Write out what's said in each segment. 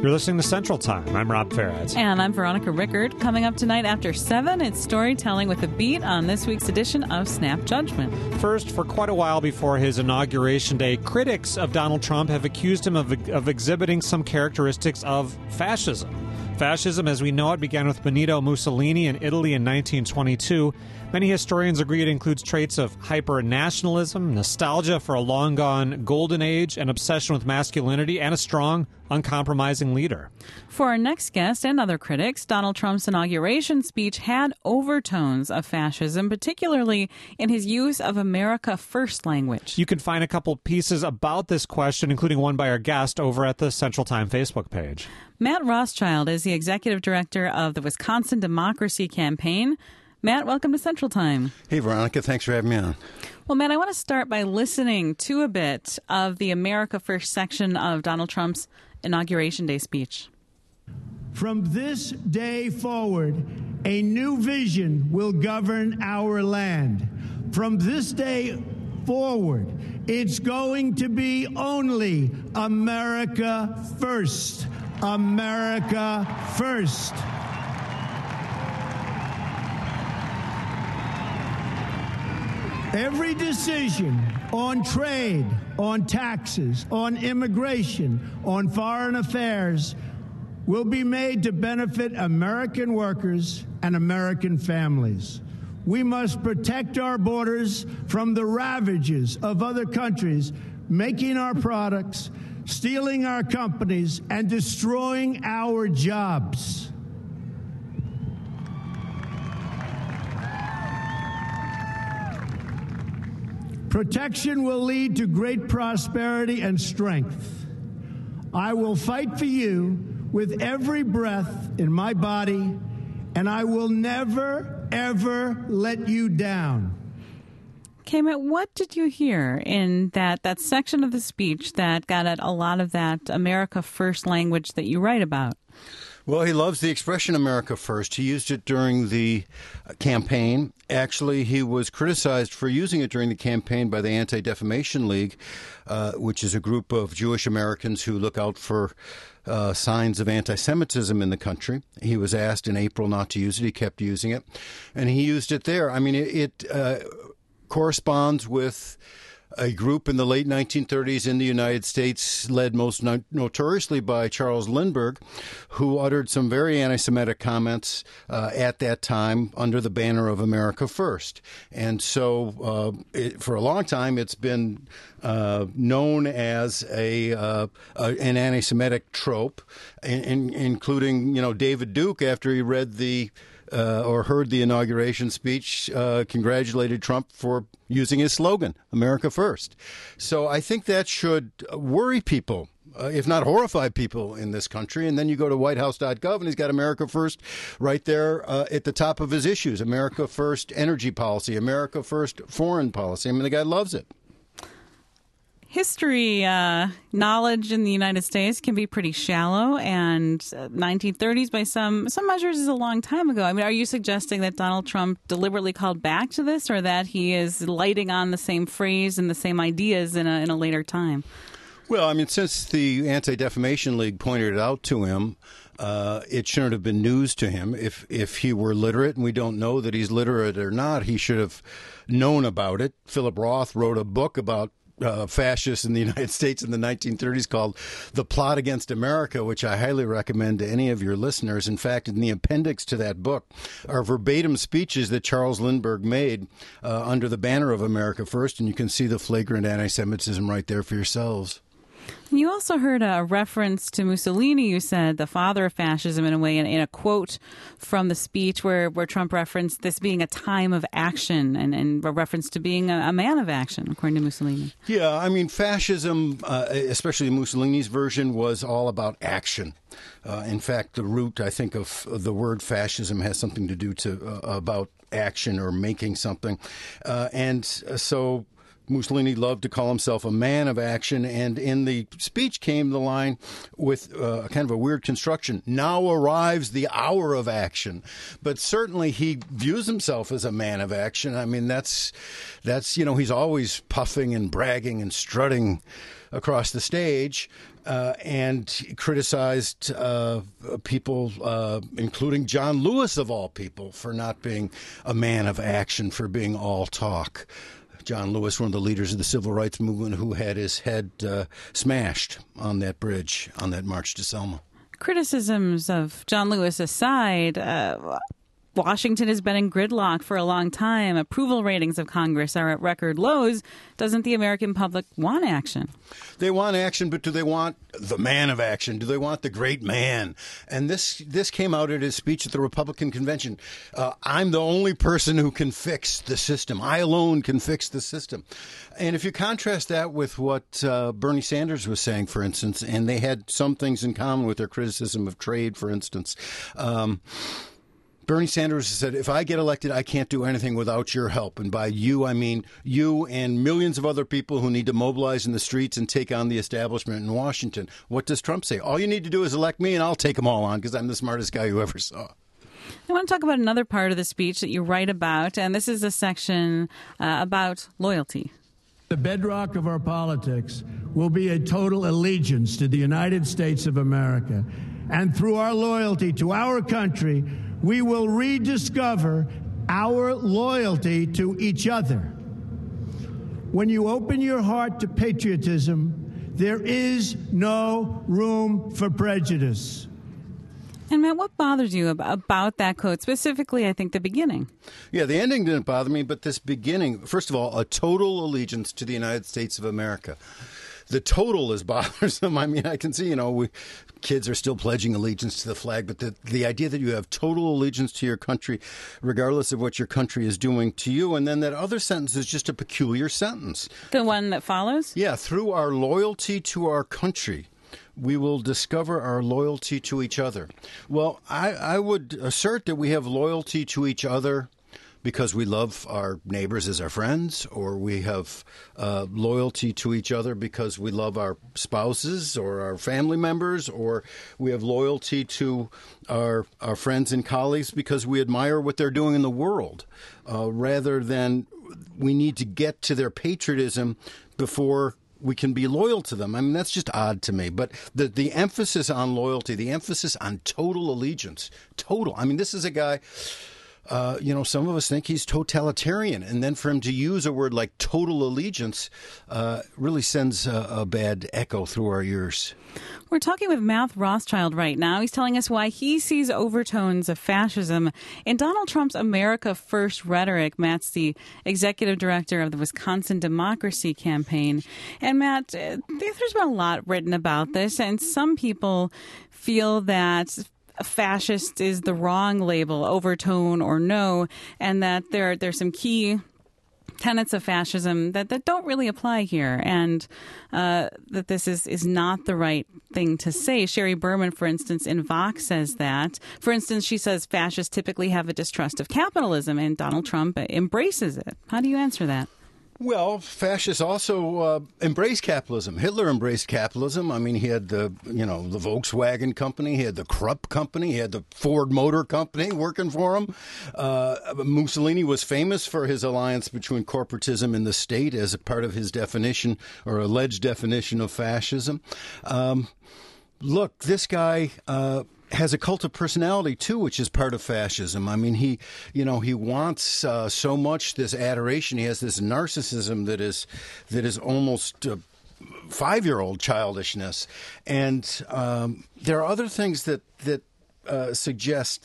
You're listening to Central Time. I'm Rob Ferret. And I'm Veronica Rickard. Coming up tonight after 7, it's storytelling with a beat on this week's edition of Snap Judgment. First, for quite a while before his inauguration day, critics of Donald Trump have accused him of exhibiting some characteristics of fascism. Fascism, as we know it, began with Benito Mussolini in Italy in 1922. Many historians agree it includes traits of hyper-nationalism, nostalgia for a long-gone golden age, an obsession with masculinity, and a strong, uncompromising leader. For our next guest and other critics, Donald Trump's inauguration speech had overtones of fascism, particularly in his use of America First language. You can find a couple pieces about this question, including one by our guest, over at the Central Time Facebook page. Matt Rothschild is the executive director of the Wisconsin Democracy Campaign. Matt, welcome to Central Time. Hey, Veronica. Thanks for having me on. Well, Matt, I want to start by listening to a bit of the America First section of Donald Trump's Inauguration Day speech. From this day forward, a new vision will govern our land. From this day forward, it's going to be only America first. America first. Every decision on trade, on taxes, on immigration, on foreign affairs will be made to benefit American workers and American families. We must protect our borders from the ravages of other countries making our products, stealing our companies, and destroying our jobs. Protection will lead to great prosperity and strength. I will fight for you with every breath in my body, and I will never, ever let you down. Okay, Matt, what did you hear in that section of the speech that got at a lot of that America First language that you write about? Well, he loves the expression America First. He used it during the campaign. Actually, he was criticized for using it during the campaign by the Anti-Defamation League, which is a group of Jewish Americans who look out for signs of anti-Semitism in the country. He was asked in April not to use it. He kept using it, and he used it there. I mean, it corresponds with a group in the late 1930s in the United States, led most notoriously by Charles Lindbergh, who uttered some very anti-Semitic comments at that time under the banner of America First. And so for a long time, it's been known as an anti-Semitic trope, including, David Duke, after he read or heard the inauguration speech, congratulated Trump for using his slogan, America First. So I think that should worry people, if not horrify people in this country. And then you go to whitehouse.gov and he's got America First right there at the top of his issues. America First energy policy, America First foreign policy. I mean, the guy loves it. History knowledge in the United States can be pretty shallow, and 1930s by some measures is a long time ago. I mean, are you suggesting that Donald Trump deliberately called back to this, or that he is lighting on the same phrase and the same ideas in a later time? Well, I mean, since the Anti-Defamation League pointed it out to him, it shouldn't have been news to him. If he were literate, and we don't know that he's literate or not, he should have known about it. Philip Roth wrote a book about fascists in the United States in the 1930s called The Plot Against America, which I highly recommend to any of your listeners. In fact, in the appendix to that book are verbatim speeches that Charles Lindbergh made under the banner of America First, and you can see the flagrant anti-Semitism right there for yourselves. You also heard a reference to Mussolini, you said, the father of fascism, in a way, in a quote from the speech where Trump referenced this being a time of action and a reference to being a man of action, according to Mussolini. Yeah, I mean, fascism, especially Mussolini's version, was all about action. In fact, the root, I think, of the word fascism has something to do about action or making something. And so Mussolini loved to call himself a man of action, and in the speech came the line with kind of a weird construction, now arrives the hour of action. But certainly he views himself as a man of action. I mean, that's he's always puffing and bragging and strutting across the stage. and criticized people, including John Lewis, of all people, for not being a man of action, for being all talk. John Lewis, one of the leaders of the civil rights movement, who had his head smashed on that bridge on that march to Selma. Criticisms of John Lewis aside, Washington has been in gridlock for a long time. Approval ratings of Congress are at record lows. Doesn't the American public want action? They want action, but do they want the man of action? Do they want the great man? And this came out at his speech at the Republican convention. I'm the only person who can fix the system. I alone can fix the system. And if you contrast that with what Bernie Sanders was saying, for instance, and they had some things in common with their criticism of trade, for instance, Bernie Sanders said, if I get elected, I can't do anything without your help. And by you, I mean you and millions of other people who need to mobilize in the streets and take on the establishment in Washington. What does Trump say? All you need to do is elect me and I'll take them all on because I'm the smartest guy you ever saw. I want to talk about another part of the speech that you write about, and this is a section about loyalty. The bedrock of our politics will be a total allegiance to the United States of America. And through our loyalty to our country, we will rediscover our loyalty to each other. When you open your heart to patriotism, there is no room for prejudice. And Matt, what bothers you about that quote? Specifically, I think the beginning. Yeah, the ending didn't bother me, but this beginning, first of all, a total allegiance to the United States of America. The total is bothersome. I mean, I can see, kids are still pledging allegiance to the flag, but the idea that you have total allegiance to your country, regardless of what your country is doing to you, and then that other sentence is just a peculiar sentence. The one that follows? Yeah, through our loyalty to our country, we will discover our loyalty to each other. Well, I would assert that we have loyalty to each other because we love our neighbors as our friends, or we have loyalty to each other because we love our spouses or our family members, or we have loyalty to our friends and colleagues because we admire what they're doing in the world, rather than we need to get to their patriotism before we can be loyal to them. I mean, that's just odd to me. But the emphasis on loyalty, the emphasis on total allegiance, total. I mean, this is a guy... some of us think he's totalitarian, and then for him to use a word like total allegiance really sends a bad echo through our ears. We're talking with Matt Rothschild right now. He's telling us why he sees overtones of fascism in Donald Trump's America First rhetoric. Matt's the executive director of the Wisconsin Democracy Campaign. And Matt, there's been a lot written about this, and some people feel that fascist is the wrong label, overtone or no, and that there's some key tenets of fascism that don't really apply here, and that this is not the right thing to say. Sherry Berman, for instance, in Vox says that. For instance, she says fascists typically have a distrust of capitalism, and Donald Trump embraces it. How do you answer that? Well, fascists also embrace capitalism. Hitler embraced capitalism. I mean, he had the Volkswagen company, he had the Krupp company, he had the Ford Motor Company working for him. Mussolini was famous for his alliance between corporatism and the state as a part of his definition or alleged definition of fascism. Look, this guy has a cult of personality too, which is part of fascism. I mean, he wants so much this adoration. He has this narcissism that is almost 5-year-old childishness, and there are other things that suggest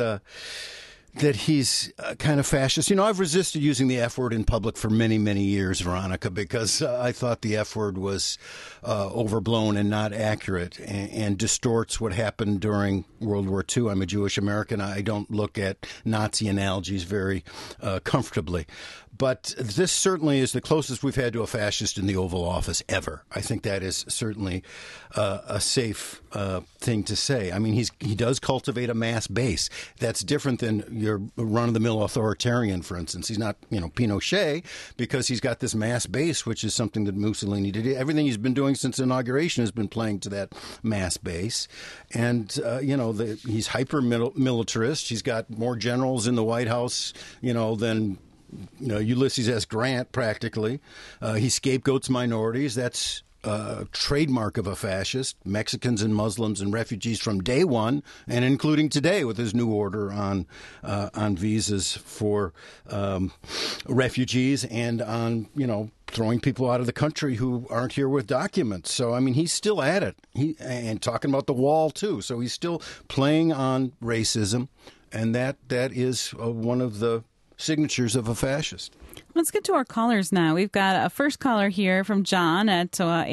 that he's kind of fascist. I've resisted using the F word in public for many, many years, Veronica, because I thought the F word was overblown and not accurate and distorts what happened during World War II. I'm a Jewish American. I don't look at Nazi analogies very comfortably. But this certainly is the closest we've had to a fascist in the Oval Office ever. I think that is certainly a safe thing to say. I mean, he does cultivate a mass base. That's different than your run-of-the-mill authoritarian, for instance. He's not, Pinochet, because he's got this mass base, which is something that Mussolini did. Everything he's been doing since inauguration has been playing to that mass base. And, he's hyper-militarist. He's got more generals in the White House, than Ulysses S. Grant, practically. He scapegoats minorities. That's trademark of a fascist, Mexicans and Muslims and refugees from day one, and including today with his new order on visas for refugees and on, throwing people out of the country who aren't here with documents. So, I mean, he's still at it. And talking about the wall, too. So he's still playing on racism, and that is one of the signatures of a fascist. Let's get to our callers now. We've got a first caller here from John at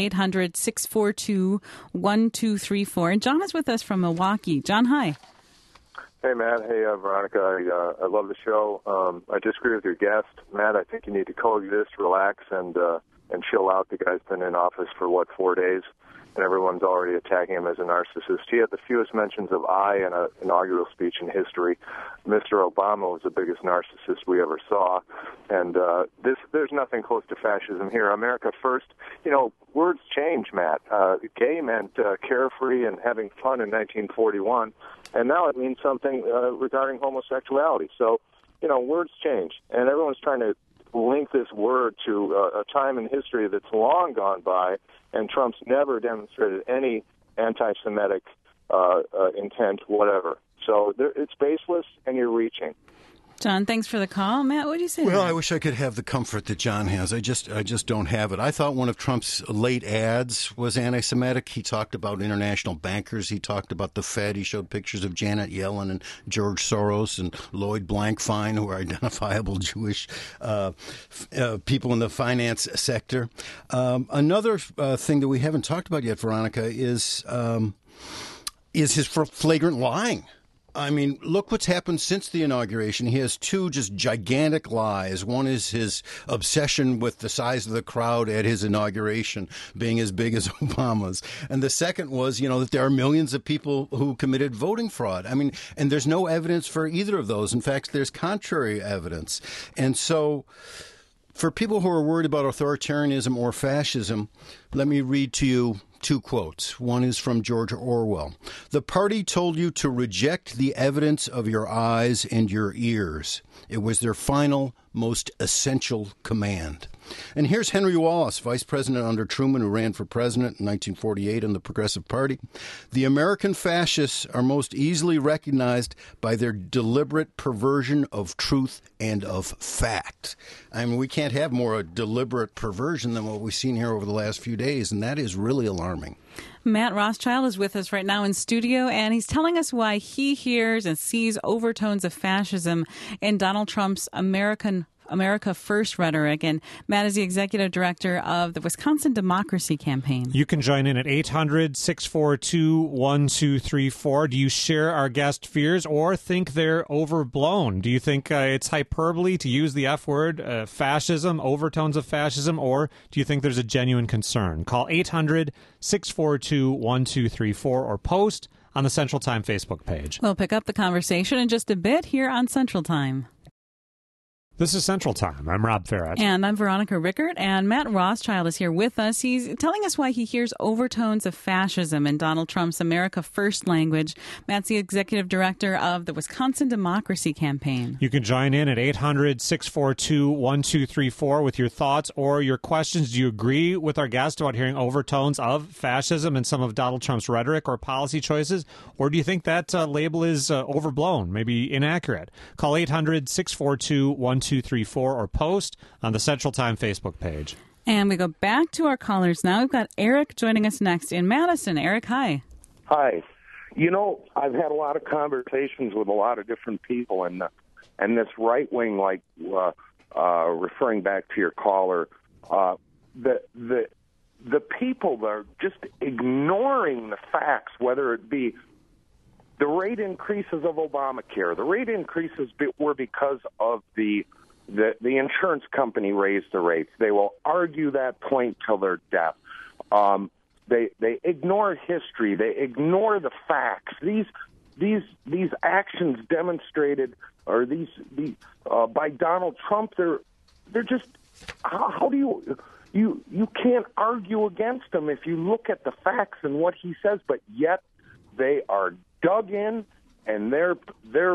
800-642-1234. And John is with us from Milwaukee. John, hi. Hey, Matt. Hey, Veronica. I love the show. I disagree with your guest. Matt, I think you need to coexist, relax, and chill out. The guy's been in office for, 4 days, and everyone's already attacking him as a narcissist. He had the fewest mentions of I in an inaugural speech in history. Mr. Obama was the biggest narcissist we ever saw, and there's nothing close to fascism here. America first. Words change, Matt. Gay meant carefree and having fun in 1941, and now it means something regarding homosexuality. So, words change, and everyone's trying to link this word to a time in history that's long gone by, and Trump's never demonstrated any anti-Semitic intent, whatever. So it's baseless, and you're reaching. John, thanks for the call. Matt, what do you say? Well, I wish I could have the comfort that John has. I just don't have it. I thought one of Trump's late ads was anti-Semitic. He talked about international bankers. He talked about the Fed. He showed pictures of Janet Yellen and George Soros and Lloyd Blankfein, who are identifiable Jewish people in the finance sector. Another thing that we haven't talked about yet, Veronica, is his flagrant lying. I mean, look what's happened since the inauguration. He has two just gigantic lies. One is his obsession with the size of the crowd at his inauguration being as big as Obama's. And the second was, that there are millions of people who committed voting fraud. I mean, and there's no evidence for either of those. In fact, there's contrary evidence. And so for people who are worried about authoritarianism or fascism, let me read to you two quotes. One is from George Orwell. "The party told you to reject the evidence of your eyes and your ears. It was their final, most essential command." And here's Henry Wallace, vice president under Truman, who ran for president in 1948 in the Progressive Party. "The American fascists are most easily recognized by their deliberate perversion of truth and of fact." I mean, we can't have more deliberate perversion than what we've seen here over the last few days, and that is really alarming. Matt Rothschild is with us right now in studio, and he's telling us why he hears and sees overtones of fascism in Donald Trump's America First rhetoric. And Matt is the executive director of the Wisconsin Democracy Campaign. You can join in at 800-642-1234. Do you share our guest fears or think they're overblown? Do you think it's hyperbole to use the F word, fascism, overtones of fascism, or do you think there's a genuine concern? Call 800-642-1234 or post on the Central Time Facebook page. We'll pick up the conversation in just a bit here on Central Time. This is Central Time. I'm Rob Farrett. And I'm Veronica Rickert. And Matt Rothschild is here with us. He's telling us why he hears overtones of fascism in Donald Trump's America First language. Matt's the executive director of the Wisconsin Democracy Campaign. You can join in at 800-642-1234 with your thoughts or your questions. Do you agree with our guest about hearing overtones of fascism in some of Donald Trump's rhetoric or policy choices? Or do you think that label is overblown, maybe inaccurate? Call 800-642-1234 or post on the Central Time Facebook page. And we go back to our callers now. We've got Eric joining us next in Madison. Eric, hi. Hi. I've had a lot of conversations with a lot of different people, and this right wing, referring back to your caller, the people that are just ignoring the facts, whether it be the rate increases of Obamacare. The rate increases were because of the insurance company raised the rates. They will argue that point till their death. They ignore history. They ignore the facts. These actions demonstrated, or these by Donald Trump, they're just how do you can't argue against them if you look at the facts and what he says, but yet they are dug in, and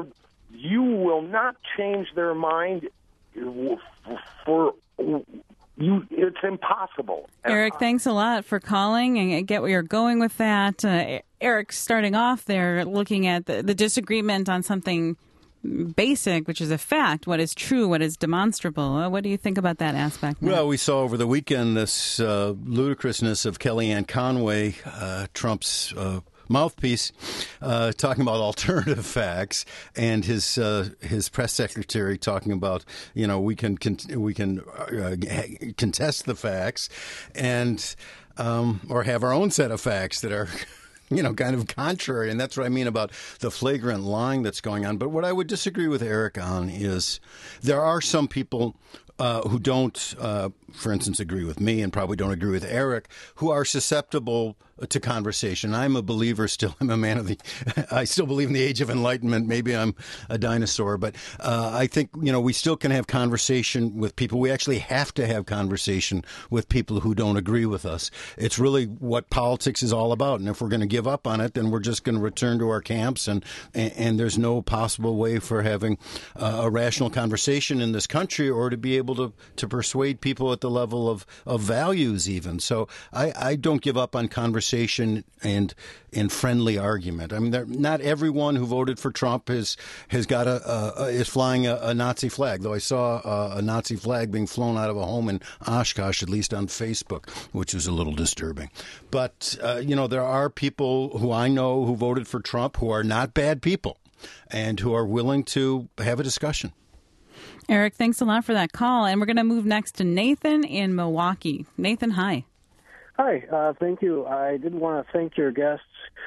you will not change their mind for it's impossible. Eric, thanks a lot for calling, and I get where you're going with that. Eric, starting off there, looking at the disagreement on something basic, which is a fact, what is true, what is demonstrable. What do you think about that aspect, Matt? Well, we saw over the weekend this ludicrousness of Kellyanne Conway, Trump's mouthpiece, talking about alternative facts, and his press secretary talking about, we can contest the facts and or have our own set of facts that are kind of contrary. And that's what I mean about the flagrant lying that's going on. But what I would disagree with Eric on is there are some people who don't, for instance, agree with me and probably don't agree with Eric, who are susceptible to conversation. I'm a believer still. I'm a man of I still believe in the age of enlightenment. Maybe I'm a dinosaur, but I think, we still can have conversation with people. We actually have to have conversation with people who don't agree with us. It's really what politics is all about. And if we're going to give up on it, then we're just going to return to our camps. And there's no possible way for having a rational conversation in this country or to be able to persuade people at the level of values even. So I don't give up on conversation and in friendly argument. I mean, not everyone who voted for Trump is flying a Nazi flag, though I saw a Nazi flag being flown out of a home in Oshkosh, at least on Facebook, which was a little disturbing. But, there are people who I know who voted for Trump who are not bad people and who are willing to have a discussion. Eric, thanks a lot for that call. And we're going to move next to Nathan in Milwaukee. Nathan, hi. Hi, thank you. I did want to thank your guests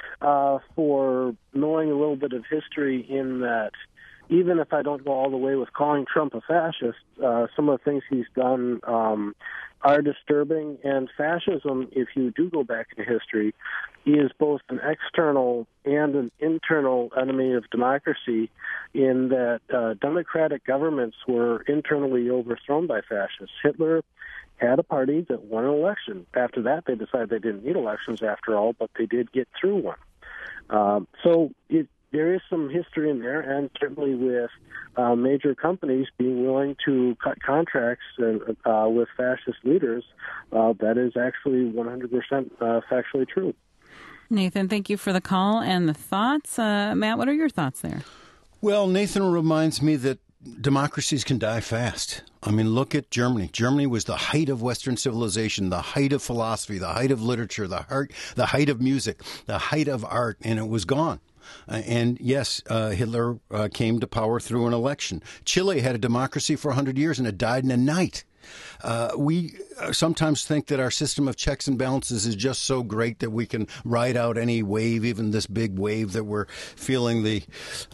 for knowing a little bit of history in that even if I don't go all the way with calling Trump a fascist, some of the things he's done are disturbing. And fascism, if you do go back into history, is both an external and an internal enemy of democracy in that democratic governments were internally overthrown by fascists. Hitler had a party that won an election. After that, they decided they didn't need elections after all, but they did get through one. There is some history in there, and certainly with major companies being willing to cut contracts with fascist leaders, that is actually 100% factually true. Nathan, thank you for the call and the thoughts. Matt, what are your thoughts there? Well, Nathan reminds me that democracies can die fast. I mean, look at Germany. Germany was the height of Western civilization, the height of philosophy, the height of literature, the height of music, the height of art, and it was gone. And yes, Hitler came to power through an election. Chile had a democracy for 100 years, and it died in a night. We sometimes think that our system of checks and balances is just so great that we can ride out any wave, even this big wave that we're feeling the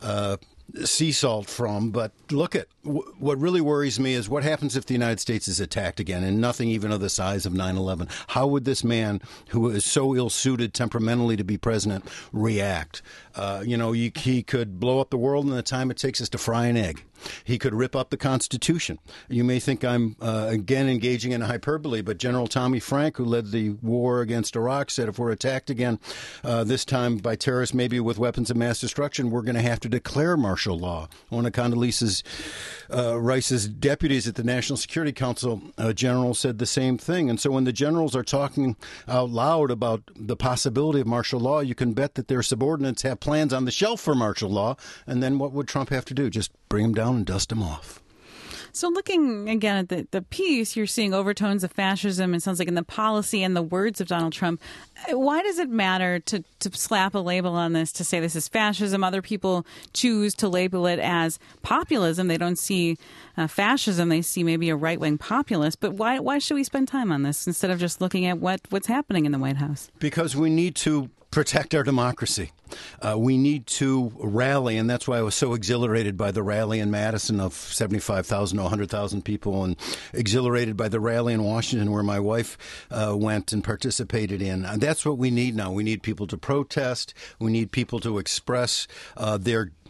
sea salt from. But look at what really worries me is what happens if the United States is attacked again, and nothing even of the size of 9/11. How would this man, who is so ill-suited temperamentally to be president, react? He could blow up the world in the time it takes us to fry an egg. He could rip up the Constitution. You may think I'm, again, engaging in hyperbole, but General Tommy Frank, who led the war against Iraq, said if we're attacked again, this time by terrorists, maybe with weapons of mass destruction, we're going to have to declare martial law. One of Condoleezza Rice's deputies at the National Security Council, general, said the same thing. And so when the generals are talking out loud about the possibility of martial law, you can bet that their subordinates have plans on the shelf for martial law. And then what would Trump have to do? Just bring him down and dust him off. So looking again at the piece, you're seeing overtones of fascism, it sounds like, in the policy and the words of Donald Trump. Why does it matter to slap a label on this, to say this is fascism? Other people choose to label it as populism. They don't see fascism. They see maybe a right-wing populist. But why should we spend time on this instead of just looking at what's happening in the White House? Because we need to protect our democracy. We need to rally, and that's why I was so exhilarated by the rally in Madison of 75,000 to 100,000 people, and exhilarated by the rally in Washington where my wife went and participated in. And that's what we need now. We need people to protest. We need people to express their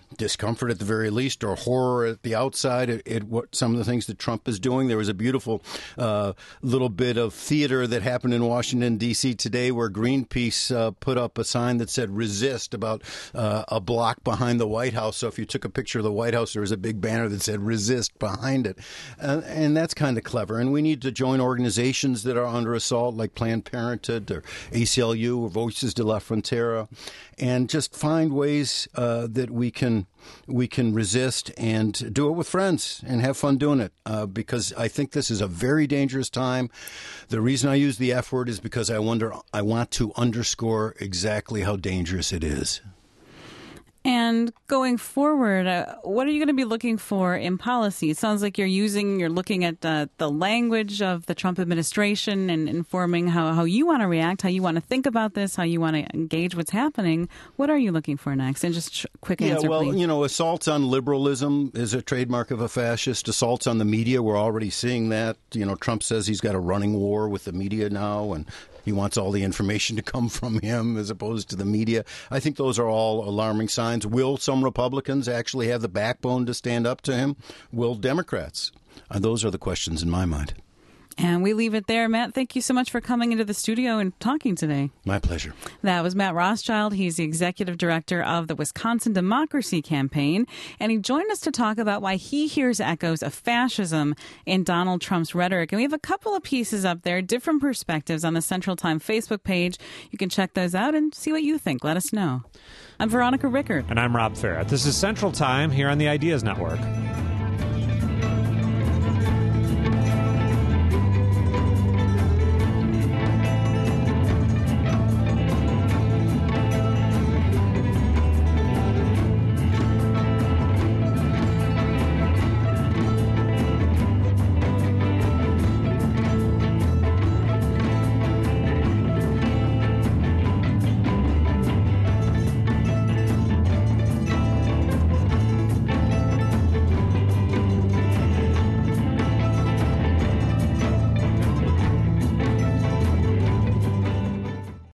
discomfort at the very least, or horror at the outside at what some of the things that Trump is doing. There was a beautiful little bit of theater that happened in Washington, D.C. today where Greenpeace put up a sign that said resist about a block behind the White House. So if you took a picture of the White House, there was a big banner that said resist behind it. And that's kind of clever. And we need to join organizations that are under assault, like Planned Parenthood or ACLU or Voices de la Frontera, and just find ways that we can resist and do it with friends and have fun doing it, because I think this is a very dangerous time. The reason I use the F word is because I want to underscore exactly how dangerous it is. And going forward, what are you going to be looking for in policy? It sounds like you're looking at the language of the Trump administration and informing how you want to react, how you want to think about this, how you want to engage what's happening. What are you looking for next? And just quick answer, please. You know, assaults on liberalism is a trademark of a fascist. Assaults on the media, we're already seeing that. You know, Trump says he's got a running war with the media now, and he wants all the information to come from him as opposed to the media. I think those are all alarming signs. Will some Republicans actually have the backbone to stand up to him? Will Democrats? Those are the questions in my mind. And we leave it there. Matt, thank you so much for coming into the studio and talking today. My pleasure. That was Matt Rothschild. He's the executive director of the Wisconsin Democracy Campaign. And he joined us to talk about why he hears echoes of fascism in Donald Trump's rhetoric. And we have a couple of pieces up there, different perspectives on the Central Time Facebook page. You can check those out and see what you think. Let us know. I'm Veronica Rickert. And I'm Rob Farrett. This is Central Time here on the Ideas Network.